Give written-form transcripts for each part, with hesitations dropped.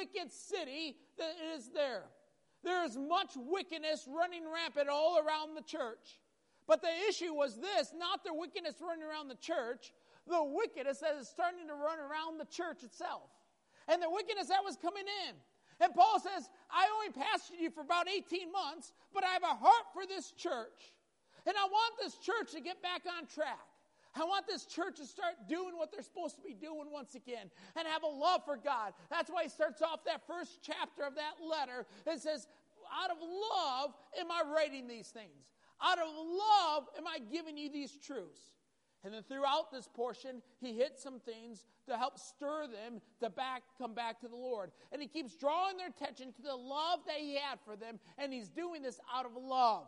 wicked city that is there. There is much wickedness running rampant all around the church. But the issue was this, not the wickedness running around the church, the wickedness that is starting to run around the church itself. And the wickedness that was coming in. And Paul says, I only pastored you for about 18 months, but I have a heart for this church. And I want this church to get back on track. I want this church to start doing what they're supposed to be doing once again and have a love for God. That's why he starts off that first chapter of that letter and says, out of love am I writing these things. Out of love am I giving you these truths. And then throughout this portion, he hits some things to help stir them to come back to the Lord. And he keeps drawing their attention to the love that he had for them, and he's doing this out of love.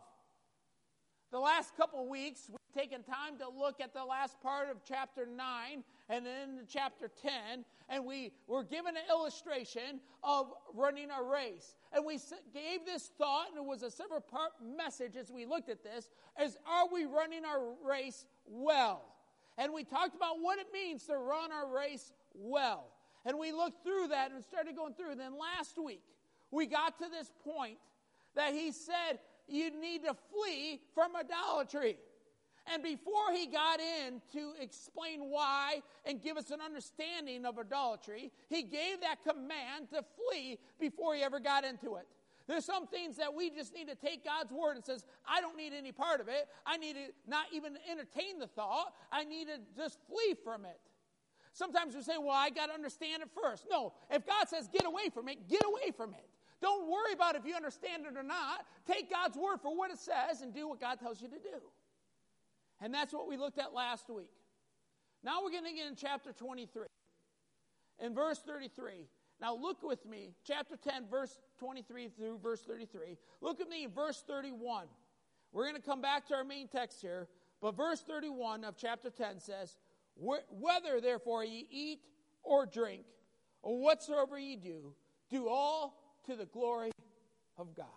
The last couple of weeks, we've taken time to look at the last part of chapter 9 and then chapter 10, and we were given an illustration of running a race. And we gave this thought, and it was a several-part message as we looked at this, as are we running our race well? And we talked about what it means to run our race well. And we looked through that and started going through. And then last week, we got to this point that he said, you need to flee from idolatry. And before he got in to explain why and give us an understanding of idolatry, he gave that command to flee before he ever got into it. There's some things that we just need to take God's word and says, I don't need any part of it. I need to not even entertain the thought. I need to just flee from it. Sometimes we say, well, I got to understand it first. No, if God says get away from it, get away from it. Don't worry about if you understand it or not. Take God's word for what it says and do what God tells you to do. And that's what we looked at last week. Now we're going to get in chapter 23. In verse 33. Now look with me, chapter 10, verse 23 through verse 33. Look at me in verse 31. We're going to come back to our main text here. But verse 31 of chapter 10 says, whether therefore ye eat or drink, or whatsoever ye do, do all to the glory of God.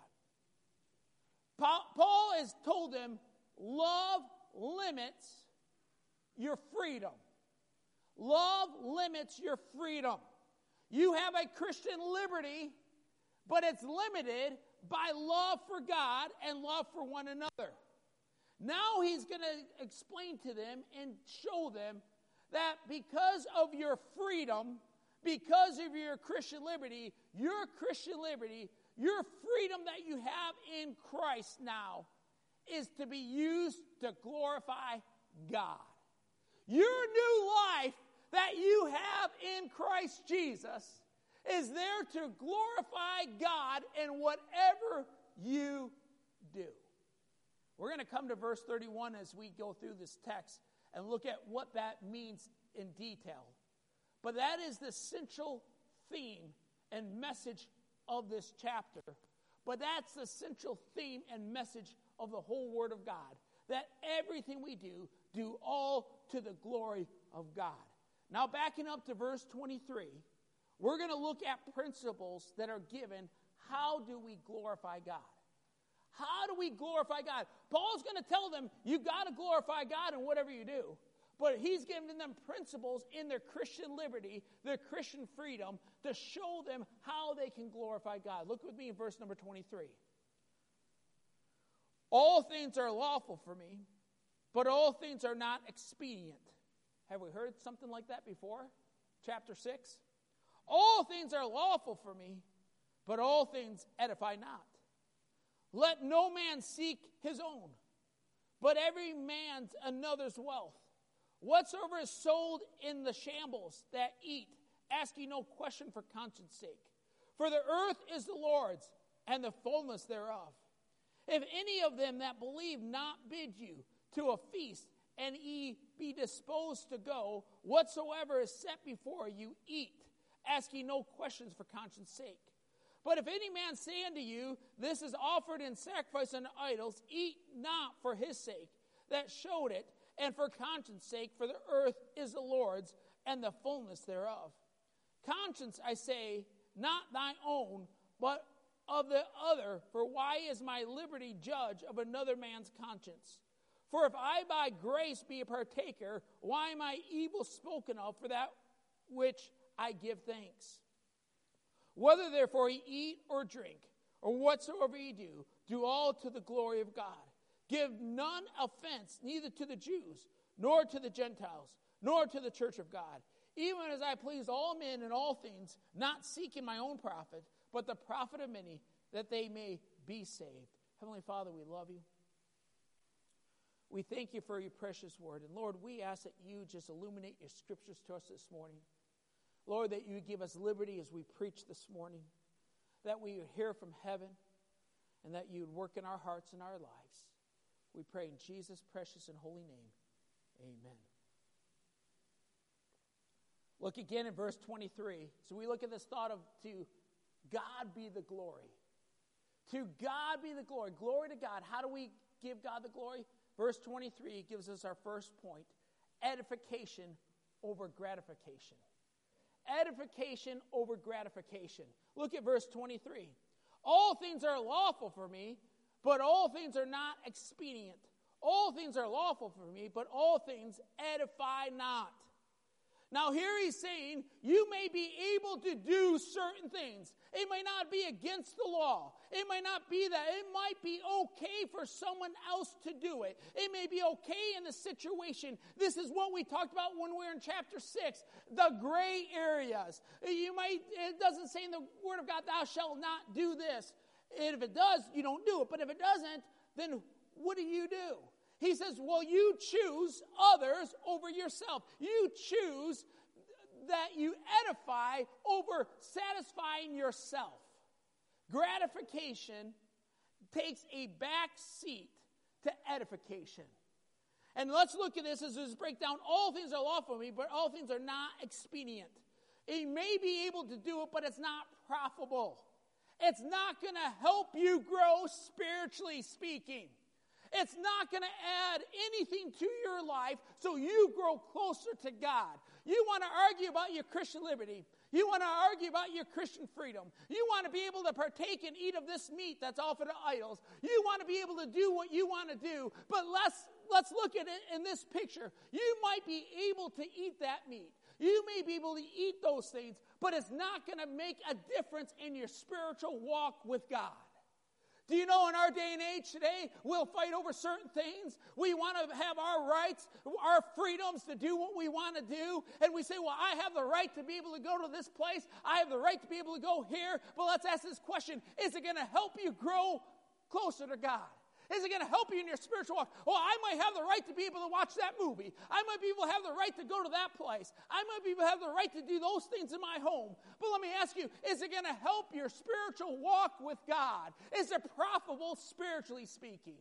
Paul has told them, love limits your freedom. Love limits your freedom. You have a Christian liberty, but it's limited by love for God and love for one another. Now he's going to explain to them and show them that because of your freedom, because of your Christian liberty, your freedom that you have in Christ now is to be used to glorify God. Your new life that you have in Christ Jesus is there to glorify God in whatever you do. We're going to come to verse 31 as we go through this text and look at what that means in detail. But that is the central theme and message of this chapter. But that's the central theme and message of the whole Word of God. That everything we do all to the glory of God. Now backing up to verse 23, we're going to look at principles that are given. How do we glorify God? How do we glorify God? Paul's going to tell them, you got to glorify God in whatever you do. But he's giving them principles in their Christian liberty, their Christian freedom, to show them how they can glorify God. Look with me in verse number 23. All things are lawful for me, but all things are not expedient. Have we heard something like that before? Chapter 6. All things are lawful for me, but all things edify not. Let no man seek his own, but every man's another's wealth. Whatsoever is sold in the shambles that eat, ask ye no question for conscience sake. For the earth is the Lord's, and the fullness thereof. If any of them that believe not bid you to a feast, and ye be disposed to go, whatsoever is set before you, eat. Ask ye no questions for conscience sake. But if any man say unto you, this is offered in sacrifice unto idols, eat not for his sake that showed it, and for conscience sake, for the earth is the Lord's, and the fullness thereof. Conscience, I say, not thine own, but of the other, for why is my liberty judge of another man's conscience? For if I by grace be a partaker, why am I evil spoken of for that which I give thanks? Whether therefore ye eat or drink, or whatsoever ye do, do all to the glory of God. Give none offense, neither to the Jews, nor to the Gentiles, nor to the church of God, even as I please all men in all things, not seeking my own profit, but the profit of many, that they may be saved. Heavenly Father, we love you. We thank you for your precious word. And Lord, we ask that you just illuminate your scriptures to us this morning. Lord, that you give us liberty as we preach this morning, that we would hear from heaven, and that you would work in our hearts and our lives. We pray in Jesus' precious and holy name. Amen. Look again in verse 23. So we look at this thought of to God be the glory. To God be the glory. Glory to God. How do we give God the glory? Verse 23 gives us our first point. Edification over gratification. Edification over gratification. Look at verse 23. All things are lawful for me, but all things are not expedient. All things are lawful for me, but all things edify not. Now here he's saying, you may be able to do certain things. It may not be against the law. It may not be that. It might be okay for someone else to do it. It may be okay in the situation. This is what we talked about when we were in chapter 6, the gray areas. It doesn't say in the Word of God, thou shalt not do this. And if it does, you don't do it. But if it doesn't, then what do you do? He says, well, you choose others over yourself. You choose that you edify over satisfying yourself. Gratification takes a back seat to edification. And let's look at this as this breakdown. All things are lawful for me, but all things are not expedient. He may be able to do it, but it's not profitable. It's not going to help you grow spiritually speaking. It's not going to add anything to your life so you grow closer to God. You want to argue about your Christian liberty. You want to argue about your Christian freedom. You want to be able to partake and eat of this meat that's offered to idols. You want to be able to do what you want to do. But let's look at it in this picture. You might be able to eat that meat. You may be able to eat those things, but it's not going to make a difference in your spiritual walk with God. Do you know in our day and age today, we'll fight over certain things. We want to have our rights, our freedoms to do what we want to do. And we say, well, I have the right to be able to go to this place. I have the right to be able to go here. But let's ask this question. Is it going to help you grow closer to God? Is it going to help you in your spiritual walk? Well, I might have the right to be able to watch that movie. I might be able to have the right to go to that place. I might be able to have the right to do those things in my home. But let me ask you, is it going to help your spiritual walk with God? Is it profitable spiritually speaking?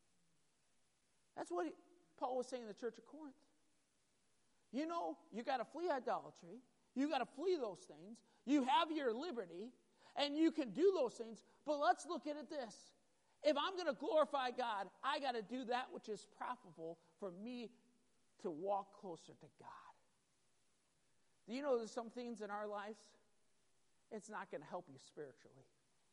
That's what Paul was saying in the church of Corinth. You know, you got to flee idolatry. You got to flee those things. You have your liberty, and you can do those things. But let's look at it this. If I'm going to glorify God, I got to do that which is profitable for me to walk closer to God. Do you know there's some things in our lives, it's not going to help you spiritually.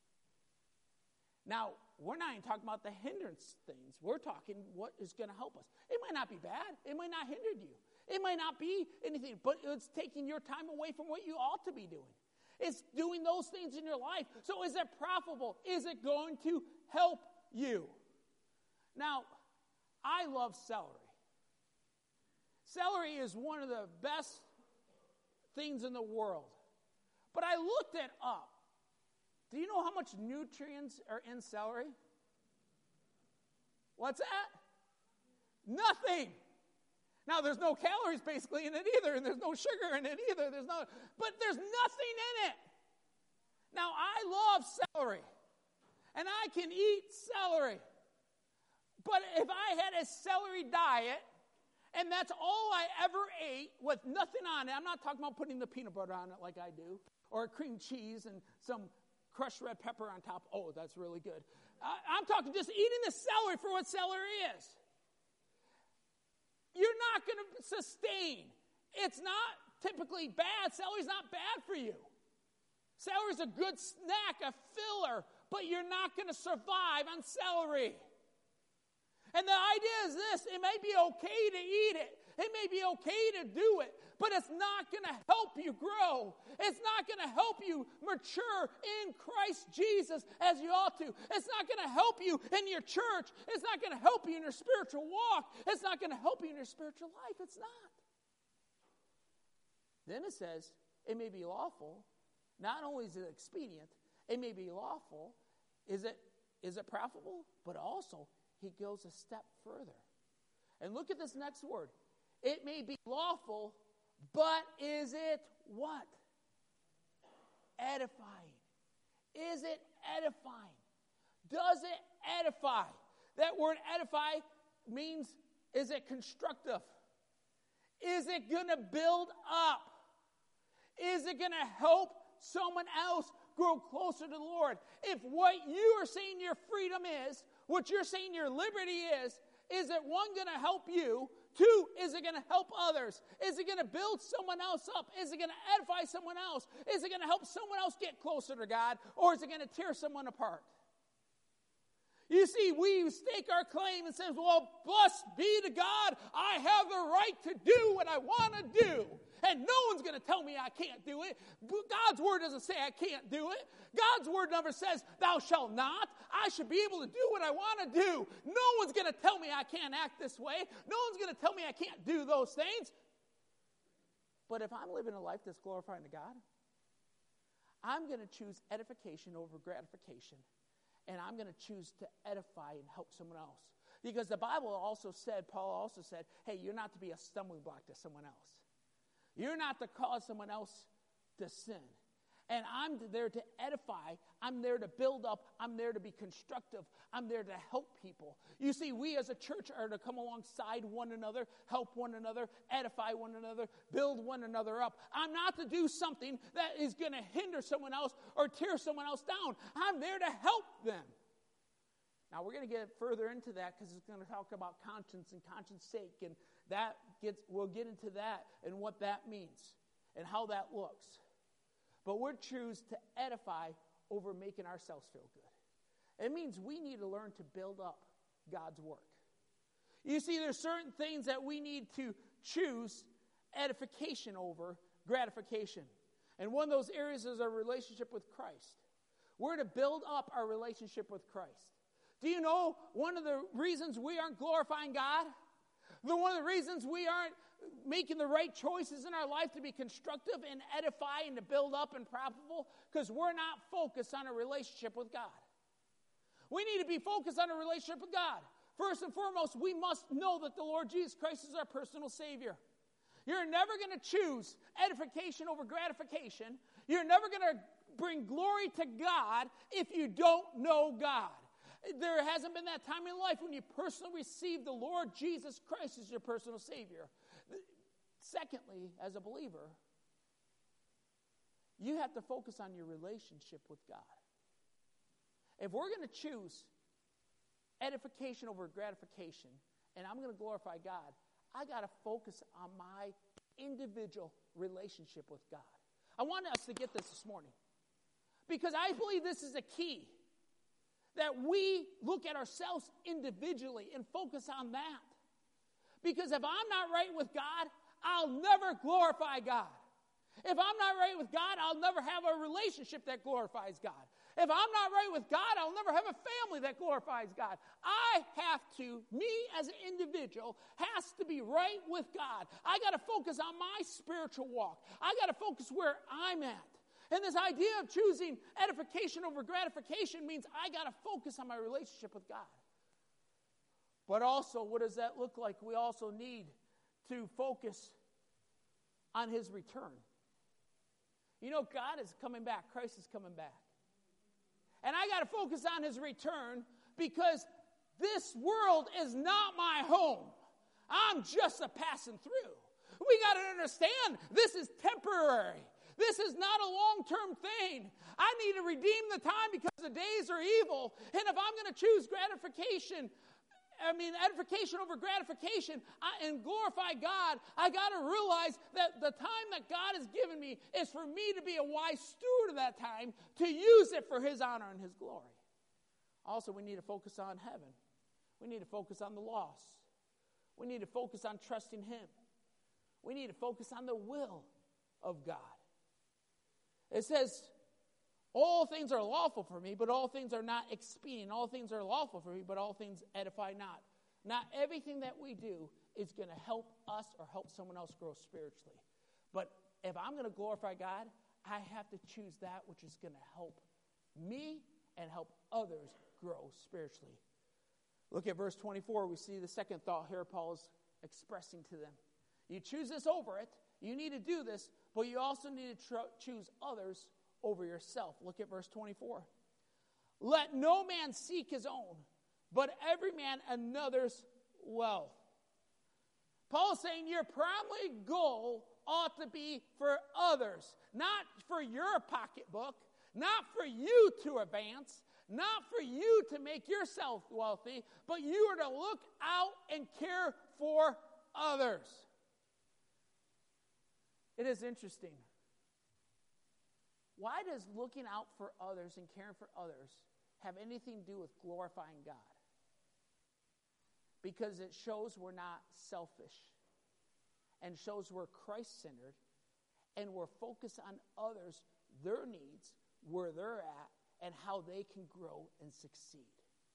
Now, we're not even talking about the hindrance things. We're talking what is going to help us. It might not be bad. It might not hinder you. It might not be anything, but it's taking your time away from what you ought to be doing. It's doing those things in your life. So is it profitable? Is it going to help you? Now, I love celery. Celery is one of the best things in the world. But I looked it up. Do you know how much nutrients are in celery? What's that? Nothing. Now, there's no calories basically in it either, and there's no sugar in it either. But there's nothing in it. Now, I love celery, and I can eat celery. But if I had a celery diet, and that's all I ever ate with nothing on it, I'm not talking about putting the peanut butter on it like I do, or cream cheese and some crushed red pepper on top. Oh, that's really good. I'm talking just eating the celery for what celery is. You're not going to sustain. It's not typically bad. Celery's not bad for you. Celery's a good snack, a filler, but you're not going to survive on celery. And the idea is this: it may be okay to eat it. It may be okay to do it, but it's not going to help you grow. It's not going to help you mature in Christ Jesus as you ought to. It's not going to help you in your church. It's not going to help you in your spiritual walk. It's not going to help you in your spiritual life. It's not. Then it says, it may be lawful. Not only is it expedient, it may be lawful. Is it profitable? But also, he goes a step further. And look at this next word. It may be lawful, but is it what? Edifying. Is it edifying? Does it edify? That word edify means, is it constructive? Is it going to build up? Is it going to help someone else grow closer to the Lord? If what you are saying your freedom is, what you're saying your liberty is it one going to help you? Two, is it going to help others? Is it going to build someone else up? Is it going to edify someone else? Is it going to help someone else get closer to God? Or is it going to tear someone apart? You see, we stake our claim and say, well, blessed be to God, I have the right to do what I want to do. And no one's going to tell me I can't do it. God's word doesn't say I can't do it. God's word never says, thou shalt not. I should be able to do what I want to do. No one's going to tell me I can't act this way. No one's going to tell me I can't do those things. But if I'm living a life that's glorifying to God, I'm going to choose edification over gratification. And I'm going to choose to edify and help someone else. Because the Bible also said, Paul also said, hey, you're not to be a stumbling block to someone else. You're not to cause someone else to sin. And I'm there to edify. I'm there to build up. I'm there to be constructive. I'm there to help people. You see, we as a church are to come alongside one another, help one another, edify one another, build one another up. I'm not to do something that is going to hinder someone else or tear someone else down. I'm there to help them. Now, we're going to get further into that because it's going to talk about conscience and conscience sake, and we'll get into that and what that means and how that looks. But we're choose to edify over making ourselves feel good. It means we need to learn to build up God's work. You see, there's certain things that we need to choose edification over gratification. And one of those areas is our relationship with Christ. We're to build up our relationship with Christ. Do you know one of the reasons we aren't glorifying God? One of the reasons we aren't making the right choices in our life to be constructive and edify and to build up and profitable? Because we're not focused on a relationship with God. We need to be focused on a relationship with God. First and foremost, we must know that the Lord Jesus Christ is our personal Savior. You're never going to choose edification over gratification. You're never going to bring glory to God if you don't know God. There hasn't been that time in life when you personally received the Lord Jesus Christ as your personal Savior. Secondly, as a believer, you have to focus on your relationship with God. If we're going to choose edification over gratification, and I'm going to glorify God, I got to focus on my individual relationship with God. I want us to get this morning because I believe this is a key. That we look at ourselves individually and focus on that. Because if I'm not right with God, I'll never glorify God. If I'm not right with God, I'll never have a relationship that glorifies God. If I'm not right with God, I'll never have a family that glorifies God. Me as an individual, has to be right with God. I got to focus on my spiritual walk. I got to focus where I'm at. And this idea of choosing edification over gratification means I got to focus on my relationship with God. But also, what does that look like? We also need to focus on His return. You know, God is coming back. Christ is coming back. And I got to focus on His return because this world is not my home. I'm just a passing through. We got to understand this is temporary. This is not a long-term thing. I need to redeem the time because the days are evil. And if I'm going to choose edification over gratification and glorify God, I got to realize that the time that God has given me is for me to be a wise steward of that time to use it for His honor and His glory. Also, we need to focus on heaven. We need to focus on the lost. We need to focus on trusting Him. We need to focus on the will of God. It says, all things are lawful for me, but all things are not expedient. All things are lawful for me, but all things edify not. Not everything that we do is going to help us or help someone else grow spiritually. But if I'm going to glorify God, I have to choose that which is going to help me and help others grow spiritually. Look at verse 24. We see the second thought here Paul is expressing to them. You choose this over it. You need to do this, but you also need to choose others over yourself. Look at verse 24. Let no man seek his own, but every man another's wealth. Paul is saying your primary goal ought to be for others, not for your pocketbook, not for you to advance, not for you to make yourself wealthy, but you are to look out and care for others. It is interesting. Why does looking out for others and caring for others have anything to do with glorifying God? Because it shows we're not selfish and shows we're Christ-centered and we're focused on others, their needs, where they're at, and how they can grow and succeed.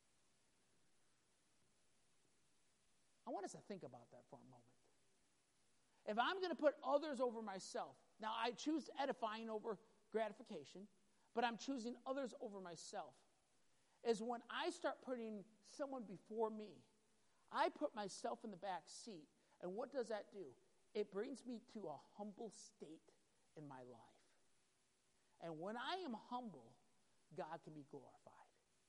I want us to think about that for a moment. If I'm going to put others over myself, now I choose edifying over gratification, but I'm choosing others over myself, is when I start putting someone before me, I put myself in the back seat, and what does that do? It brings me to a humble state in my life. And when I am humble, God can be glorified.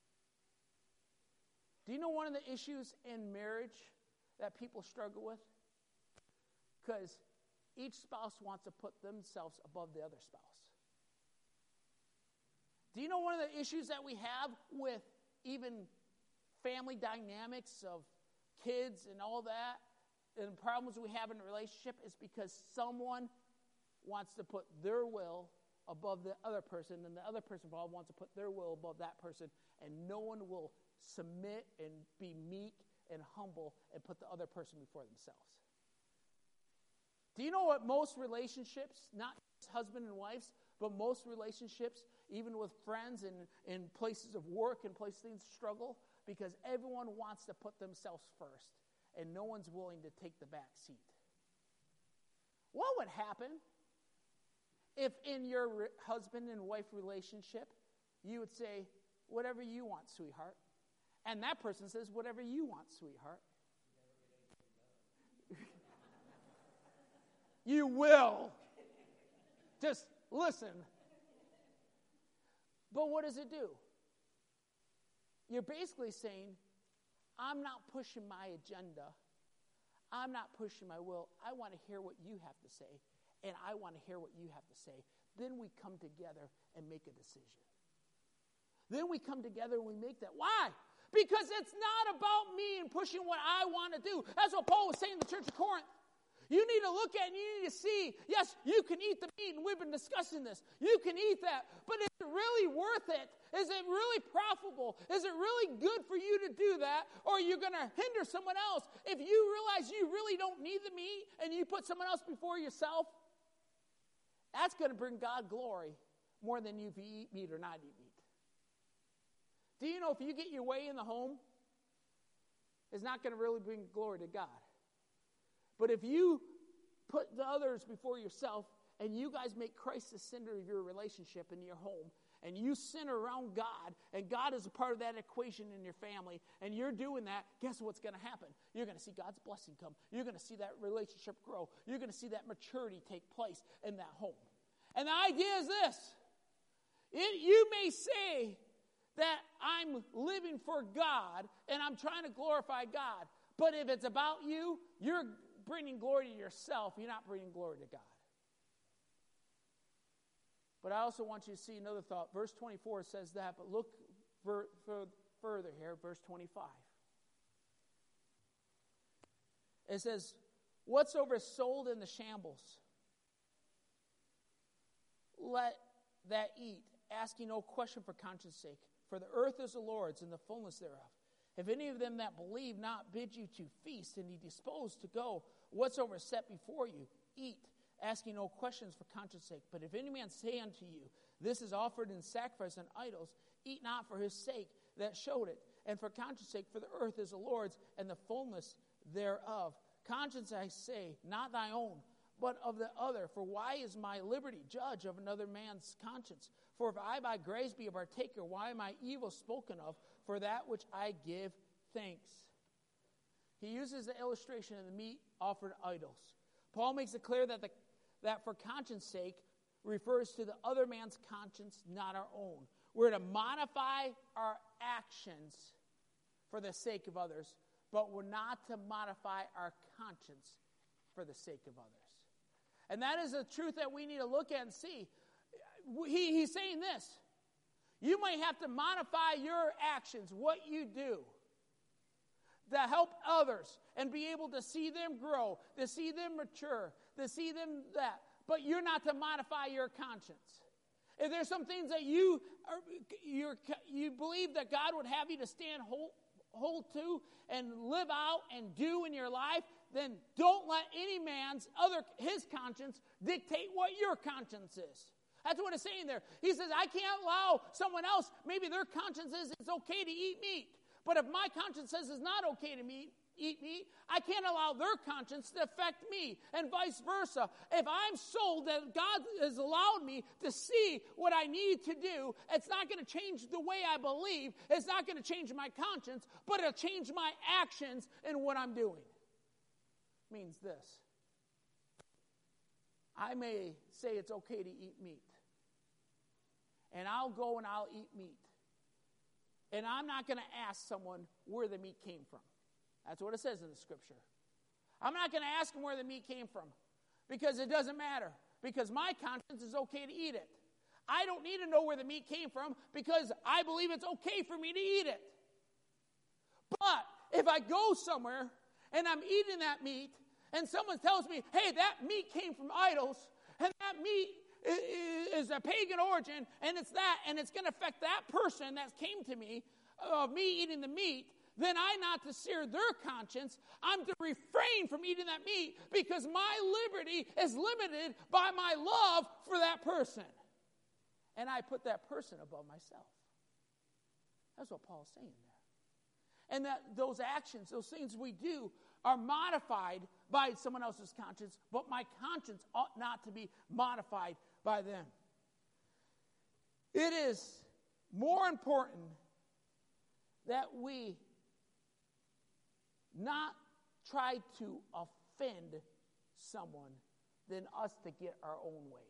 Do you know one of the issues in marriage that people struggle with? Because each spouse wants to put themselves above the other spouse. Do you know one of the issues that we have with even family dynamics of kids and all that, and the problems we have in a relationship is because someone wants to put their will above the other person, and the other person wants to put their will above that person, and no one will submit and be meek and humble and put the other person before themselves. Do you know what most relationships, not just husband and wives, but most relationships, even with friends and in places of work and places things struggle? Because everyone wants to put themselves first, and no one's willing to take the back seat. What would happen if in your husband and wife relationship, you would say, whatever you want, sweetheart, and that person says, whatever you want, sweetheart? You will. Just listen. But what does it do? You're basically saying, I'm not pushing my agenda. I'm not pushing my will. I want to hear what you have to say, and I want to hear what you have to say. Then we come together and make a decision. Then we come together and we make that. Why? Because it's not about me and pushing what I want to do. That's what Paul was saying to the church of Corinth. You need to look at it and you need to see, yes, you can eat the meat, and we've been discussing this. You can eat that, but is it really worth it? Is it really profitable? Is it really good for you to do that? Or are you going to hinder someone else? If you realize you really don't need the meat and you put someone else before yourself, that's going to bring God glory more than if you eat meat or not eat meat. Do you know if you get your way in the home, it's not going to really bring glory to God. But if you put the others before yourself and you guys make Christ the center of your relationship in your home, and you center around God, and God is a part of that equation in your family, and you're doing that, guess what's going to happen? You're going to see God's blessing come. You're going to see that relationship grow. You're going to see that maturity take place in that home. And the idea is this. You may say that I'm living for God, and I'm trying to glorify God, but if it's about you, you're bringing glory to yourself. You're not bringing glory to God. But I also want you to see another thought. Verse 24 says that, but look further here, verse 25. It says, whatsoever is sold in the shambles, let that eat, asking no question for conscience sake. For the earth is the Lord's and the fullness thereof. If any of them that believe not bid you to feast, and ye disposed to go, whatsoever is set before you, eat, asking no questions for conscience sake. But if any man say unto you, this is offered in sacrifice on idols, eat not for his sake that showed it, and for conscience sake, for the earth is the Lord's, and the fullness thereof. Conscience, I say, not thy own, but of the other. For why is my liberty judge of another man's conscience? For if I by grace be a partaker, why am I evil spoken of for that which I give thanks? He uses the illustration of the meat offered to idols. Paul makes it clear that for conscience sake refers to the other man's conscience, not our own. We're to modify our actions for the sake of others, but we're not to modify our conscience for the sake of others. And that is a truth that we need to look at and see. He's saying this. You might have to modify your actions, what you do, to help others and be able to see them grow, to see them mature, to see them that. But you're not to modify your conscience. If there's some things that you believe that God would have you to stand hold to and live out and do in your life, then don't let any his conscience dictate what your conscience is. That's what it's saying there. He says, I can't allow someone else, maybe their conscience says it's okay to eat meat. But if my conscience says it's not okay to eat meat, I can't allow their conscience to affect me, and vice versa. If I'm sold that God has allowed me to see what I need to do, it's not going to change the way I believe. It's not going to change my conscience, but it'll change my actions in what I'm doing. Means this. I may say it's okay to eat meat. And I'll go and I'll eat meat. And I'm not going to ask someone where the meat came from. That's what it says in the scripture. I'm not going to ask them where the meat came from because it doesn't matter. Because my conscience is okay to eat it. I don't need to know where the meat came from because I believe it's okay for me to eat it. But if I go somewhere and I'm eating that meat and someone tells me, hey, that meat came from idols and that meat is a pagan origin and it's going to affect that person that came to me of me eating the meat, then I'm not to sear their conscience. I'm to refrain from eating that meat because my liberty is limited by my love for that person. And I put that person above myself. That's what Paul's saying there. And that those actions, those things we do, are modified by someone else's conscience, but my conscience ought not to be modified by them. It is more important that we not try to offend someone than us to get our own way.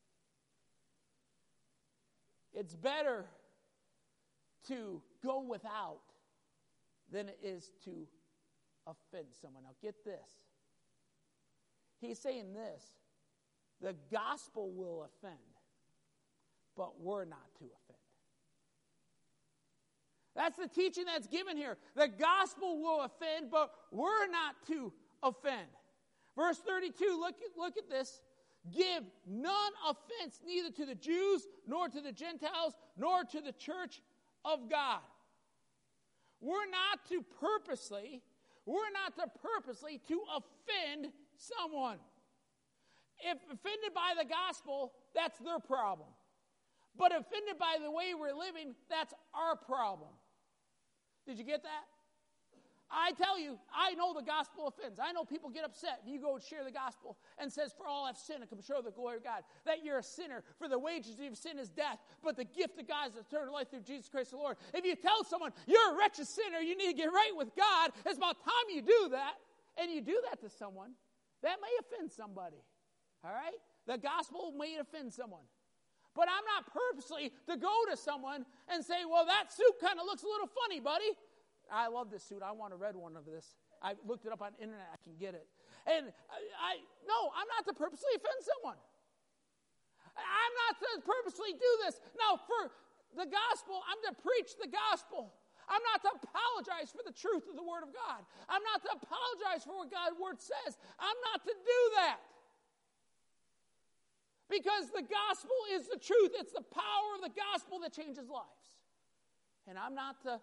It's better to go without than it is to offend someone. Now get this. He's saying this. The gospel will offend, but we're not to offend. That's the teaching that's given here. The gospel will offend, but we're not to offend. Verse 32, look at this. Give none offense neither to the Jews, nor to the Gentiles, nor to the church of God. We're not to purposely to offend someone. If offended by the gospel, that's their problem. But offended by the way we're living, that's our problem. Did you get that? I tell you, I know the gospel offends. I know people get upset if you go and share the gospel and says, for all have sinned and come short of the glory of God, that you're a sinner, for the wages of sin is death, but the gift of God is eternal life through Jesus Christ the Lord. If you tell someone, you're a wretched sinner, you need to get right with God, it's about time you do that, and you do that to someone, that may offend somebody. All right? The gospel may offend someone. But I'm not purposely to go to someone and say, well, that suit kind of looks a little funny, buddy. I love this suit. I want a red one of this. I looked it up on the internet. I can get it. And I'm not to purposely offend someone. I'm not to purposely do this. Now, for the gospel, I'm to preach the gospel. I'm not to apologize for the truth of the Word of God. I'm not to apologize for what God's Word says. I'm not to do that. Because the gospel is the truth. It's the power of the gospel that changes lives. And I'm not to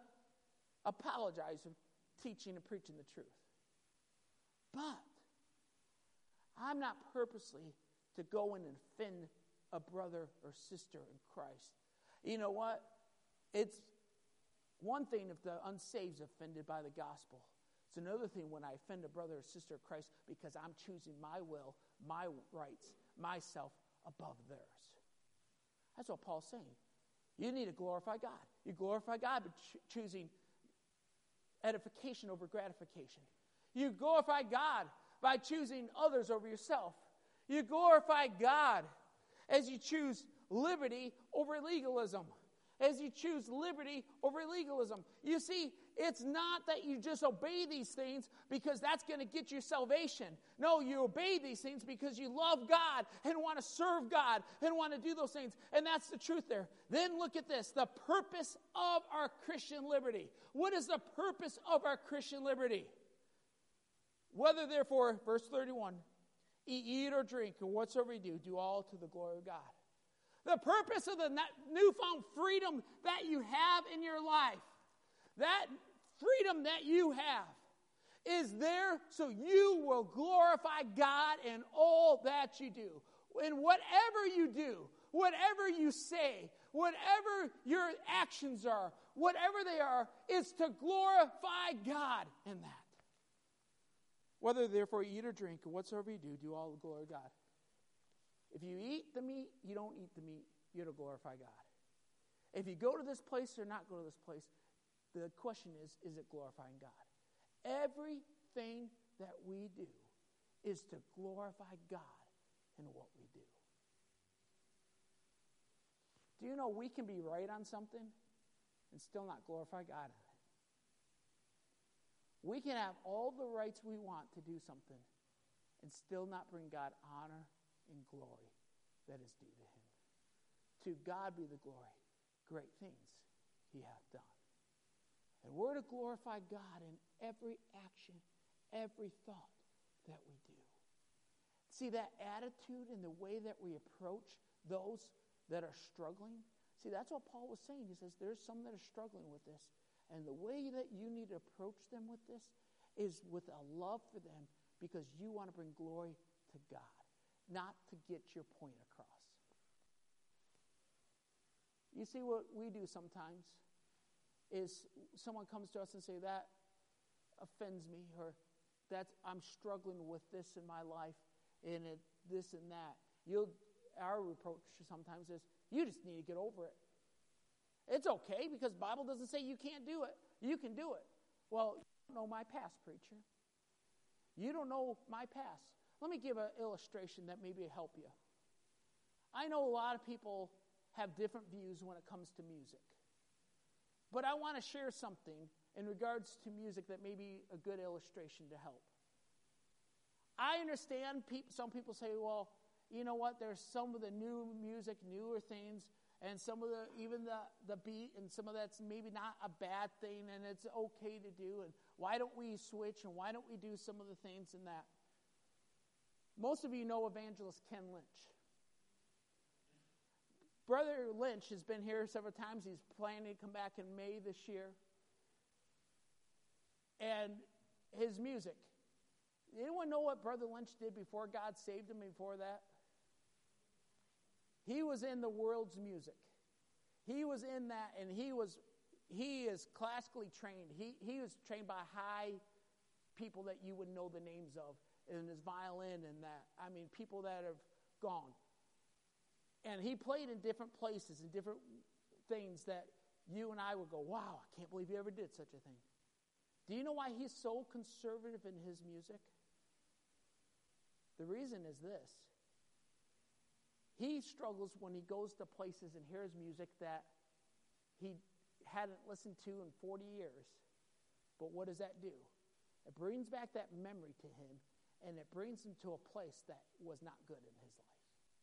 apologize for teaching and preaching the truth. But I'm not purposely to go in and offend a brother or sister in Christ. You know what? It's one thing if the unsaved is offended by the gospel. It's another thing when I offend a brother or sister of Christ because I'm choosing my will, my rights, myself above theirs. That's what Paul's saying. You need to glorify God. You glorify God by choosing edification over gratification. You glorify God by choosing others over yourself. You glorify God as you choose liberty over legalism. As you choose liberty over legalism. You see, it's not that you just obey these things because that's going to get you salvation. No, you obey these things because you love God and want to serve God and want to do those things. And that's the truth there. Then look at this, the purpose of our Christian liberty. What is the purpose of our Christian liberty? Whether therefore, verse 31, eat or drink or whatsoever you do all to the glory of God. The purpose of the newfound freedom that you have in your life, that freedom that you have, is there so you will glorify God in all that you do. In whatever you do, whatever you say, whatever your actions are, whatever they are, is to glorify God in that. Whether therefore you eat or drink or whatsoever you do all the glory of God. If you eat the meat, you don't eat the meat, you're to glorify God. If you go to this place or not go to this place, the question is it glorifying God? Everything that we do is to glorify God in what we do. Do you know we can be right on something and still not glorify God on it? We can have all the rights we want to do something and still not bring God honor and glory that is due to him. To God be the glory. Great things he hath done. And we're to glorify God in every action, every thought that we do. See, that attitude and the way that we approach those that are struggling. See, that's what Paul was saying. He says there's some that are struggling with this. And the way that you need to approach them with this is with a love for them because you want to bring glory to God, not to get your point across. You see, what we do sometimes is someone comes to us and say, that offends me, or I'm struggling with this in my life, and this and that. Our reproach sometimes is, you just need to get over it. It's okay because the Bible doesn't say you can't do it. You can do it. Well, you don't know my past, preacher. You don't know my past. Let me give an illustration that maybe will help you. I know a lot of people have different views when it comes to music. But I want to share something in regards to music that may be a good illustration to help. I understand some people say, well, you know what, there's some of the new music, newer things, and some of even the beat, and some of that's maybe not a bad thing, and it's okay to do, and why don't we switch, and why don't we do some of the things in that? Most of you know evangelist Ken Lynch. Brother Lynch has been here several times. He's planning to come back in May this year. And his music. Anyone know what Brother Lynch did before God saved him before that? He was in the world's music. He was in that, and he is classically trained. He was trained by high people that you would know the names of, and his violin and that. I mean, people that have gone. And he played in different places and different things that you and I would go, wow, I can't believe he ever did such a thing. Do you know why he's so conservative in his music? The reason is this. He struggles when he goes to places and hears music that he hadn't listened to in 40 years. But what does that do? It brings back that memory to him, and it brings him to a place that was not good in his life.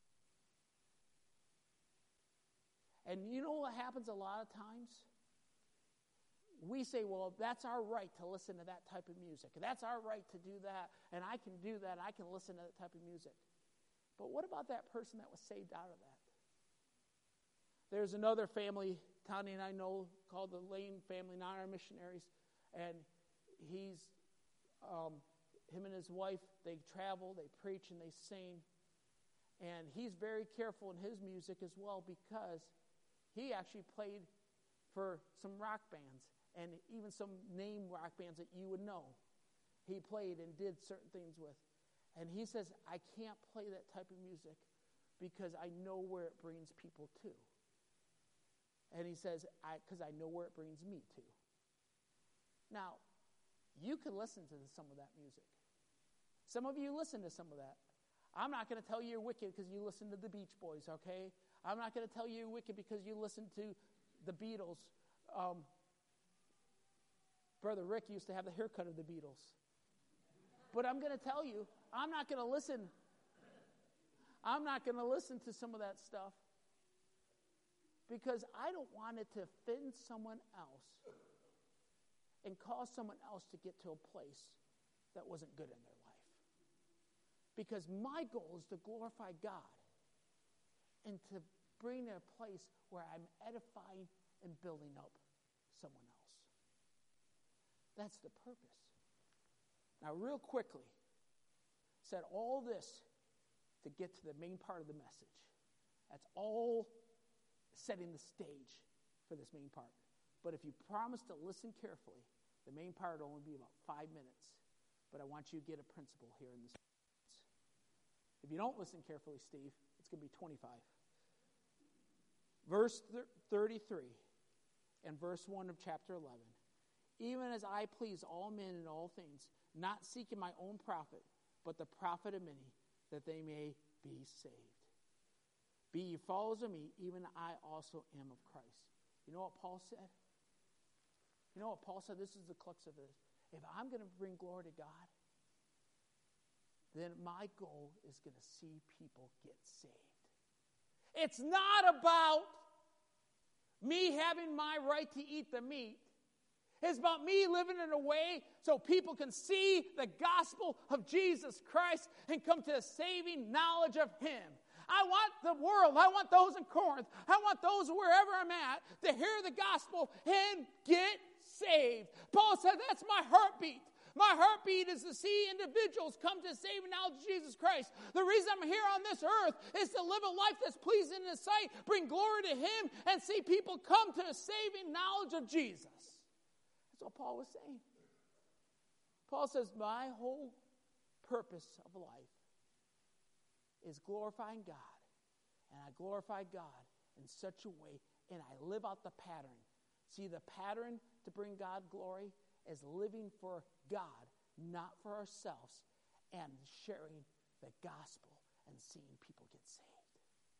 And you know what happens a lot of times? We say, well, that's our right to listen to that type of music. That's our right to do that, and I can do that. I can listen to that type of music. But what about that person that was saved out of that? There's another family, Tony and I know, called the Lane family, not our missionaries, and him and his wife, they travel, they preach, and they sing. And he's very careful in his music as well because he actually played for some rock bands and even some name rock bands that you would know. He played and did certain things with. And he says, I can't play that type of music because I know where it brings people to. And he says, because I know where it brings me to. Now, you can listen to some of that music. Some of you listen to some of that. I'm not going to tell you you're wicked because you listen to the Beach Boys, okay? I'm not going to tell you you're wicked because you listen to the Beatles. Brother Rick used to have the haircut of the Beatles. But I'm going to tell you, I'm not going to listen to some of that stuff because I don't want it to offend someone else and cause someone else to get to a place that wasn't good in their life. Because my goal is to glorify God and to bring a place where I'm edifying and building up someone else. That's the purpose. Now, real quickly, said all this to get to the main part of the message. That's all setting the stage for this main part. But if you promise to listen carefully, the main part will only be about 5 minutes. But I want you to get a principle here in this. If you don't listen carefully, Steve, it's going to be 25. Verse 33 and verse 1 of chapter 11. Even as I please all men in all things, not seeking my own profit, but the profit of many, that they may be saved. Be ye followers of me, even I also am of Christ. You know what Paul said? You know what Paul said? This is the crux of this. If I'm going to bring glory to God, then my goal is going to see people get saved. It's not about me having my right to eat the meat. It's about me living in a way so people can see the gospel of Jesus Christ and come to a saving knowledge of Him. I want the world, I want those in Corinth, I want those wherever I'm at to hear the gospel and get saved. Paul said, that's my heartbeat. My heartbeat is to see individuals come to saving knowledge of Jesus Christ. The reason I'm here on this earth is to live a life that's pleasing in His sight, bring glory to Him, and see people come to a saving knowledge of Jesus. That's what Paul was saying. Paul says, my whole purpose of life is glorifying God. And I glorify God in such a way, and I live out the pattern. See, the pattern to bring God glory is living for God, not for ourselves, and sharing the gospel and seeing people get saved.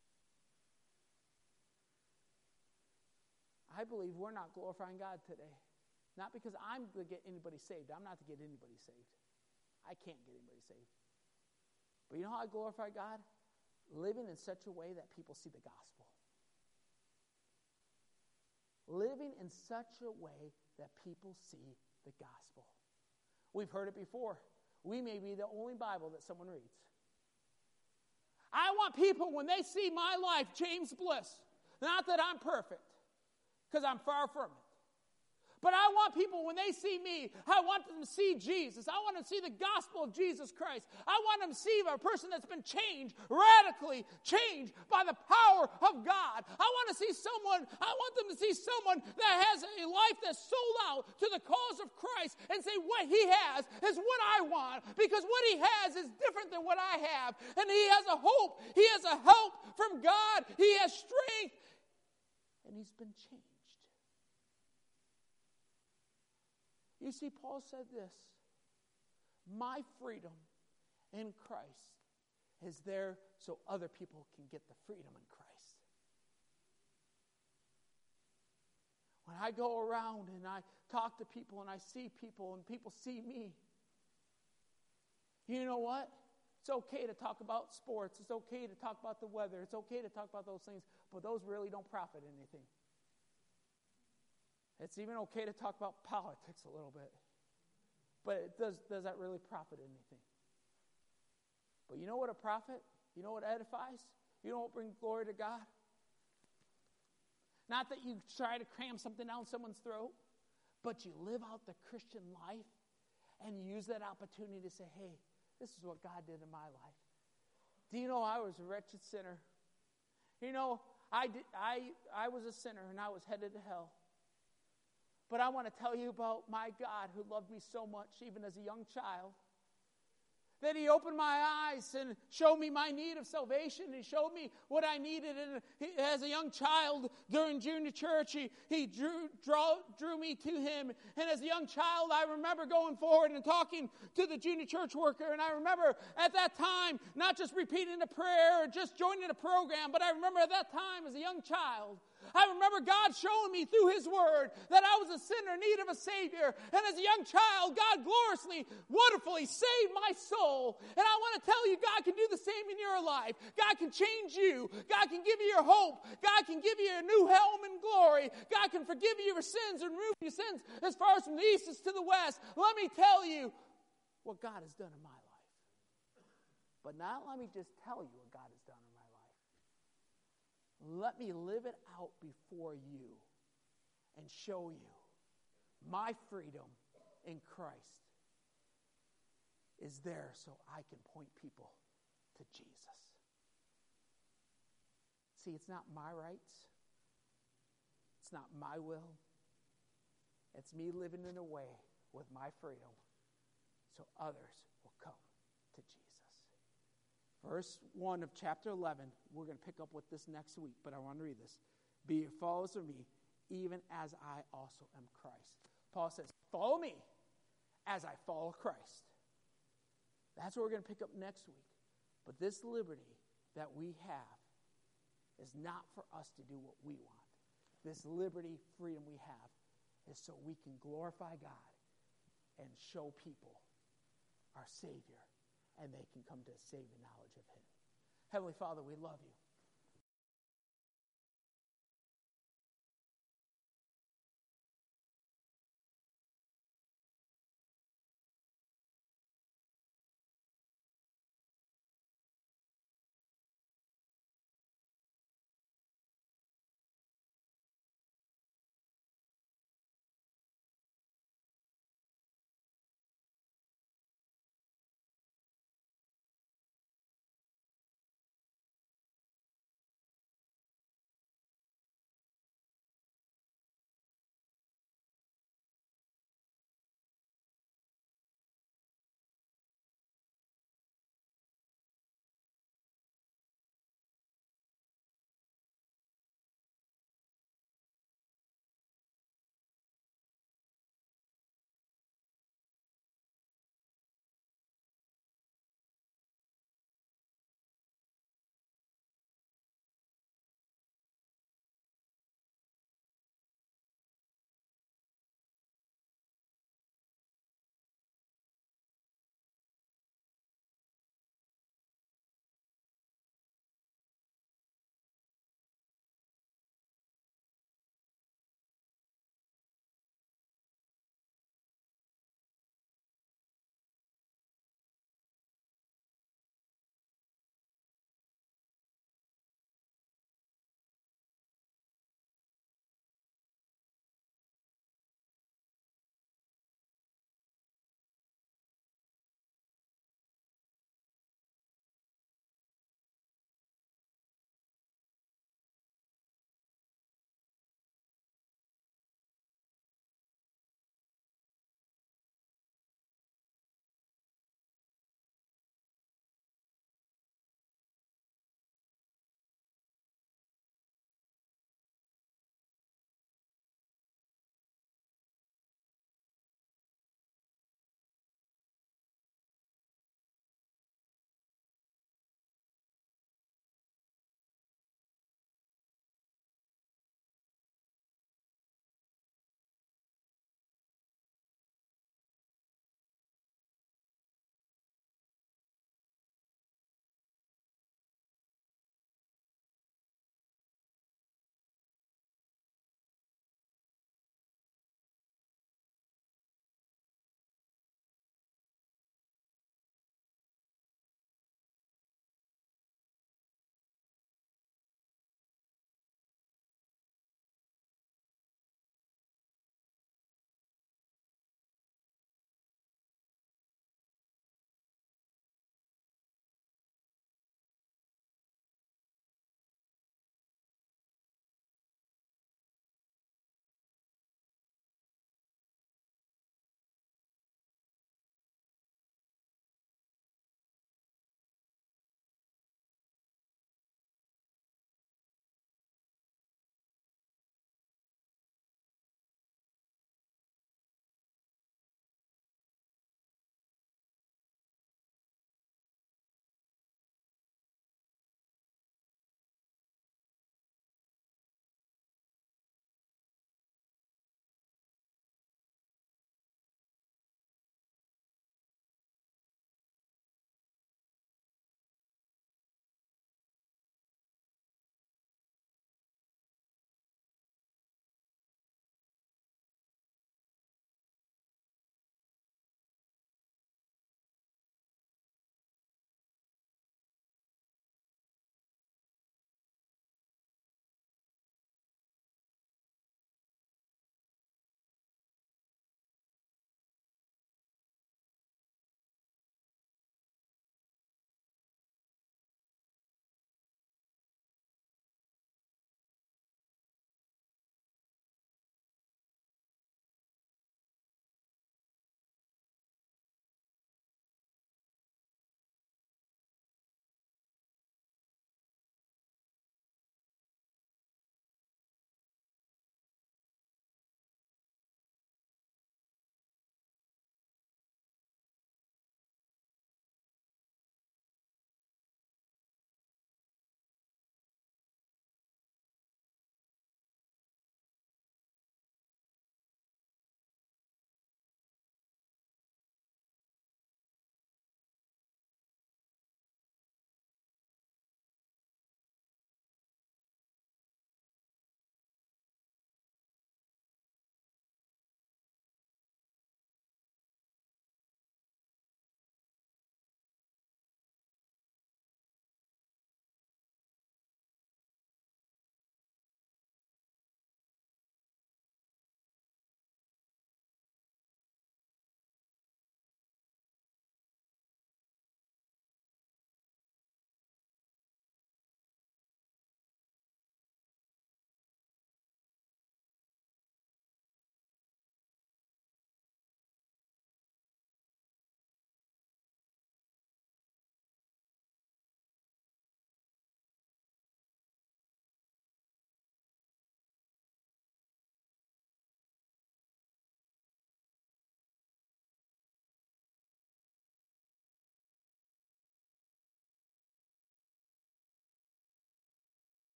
I believe we're not glorifying God today. Not because I'm to get anybody saved. I'm not to get anybody saved. I can't get anybody saved. But you know how I glorify God? Living in such a way that people see the gospel. Living in such a way that people see the gospel. We've heard it before. We may be the only Bible that someone reads. I want people, when they see my life, James Bliss, not that I'm perfect, because I'm far from it. But I want people, when they see me, I want them to see Jesus. I want them to see the gospel of Jesus Christ. I want them to see a person that's been changed, radically changed by the power of God. I want them to see someone that has a life that's sold out to the cause of Christ and say what he has is what I want, because what he has is different than what I have. And he has a hope. He has a help from God. He has strength. And he's been changed. You see, Paul said this, my freedom in Christ is there so other people can get the freedom in Christ. When I go around and I talk to people and I see people and people see me, you know what? It's okay to talk about sports. It's okay to talk about the weather. It's okay to talk about those things, but those really don't profit anything. It's even okay to talk about politics a little bit. But does that really profit anything? But you know what a profit? You know what edifies? You know what brings glory to God? Not that you try to cram something down someone's throat, but you live out the Christian life and use that opportunity to say, hey, this is what God did in my life. Do you know I was a wretched sinner? You know, I was a sinner and I was headed to hell. But I want to tell you about my God who loved me so much, even as a young child, that He opened my eyes and showed me my need of salvation. He showed me what I needed. And as a young child during junior church, he drew me to Him. And as a young child, I remember going forward and talking to the junior church worker. And I remember at that time, not just repeating a prayer or just joining a program, but I remember at that time as a young child, I remember God showing me through His Word that I was a sinner in need of a Savior. And as a young child, God gloriously, wonderfully saved my soul. And I want to tell you, God can do the same in your life. God can change you. God can give you your hope. God can give you a new helm in glory. God can forgive you your sins and remove your sins as far as from the east is to the west. Let me tell you what God has done in my life. But not let me just tell you what God has done in my life. Let me live it out before you and show you my freedom in Christ is there so I can point people to Jesus. See, it's not my rights. It's not my will. It's me living in a way with my freedom so others will come to Jesus. Verse 1 of chapter 11, we're going to pick up with this next week, but I want to read this. Be your followers of me, even as I also am Christ. Paul says, follow me as I follow Christ. That's what we're going to pick up next week. But this liberty that we have is not for us to do what we want. This liberty, freedom we have is so we can glorify God and show people our Savior, and they can come to a saving knowledge of Him. Heavenly Father, we love you.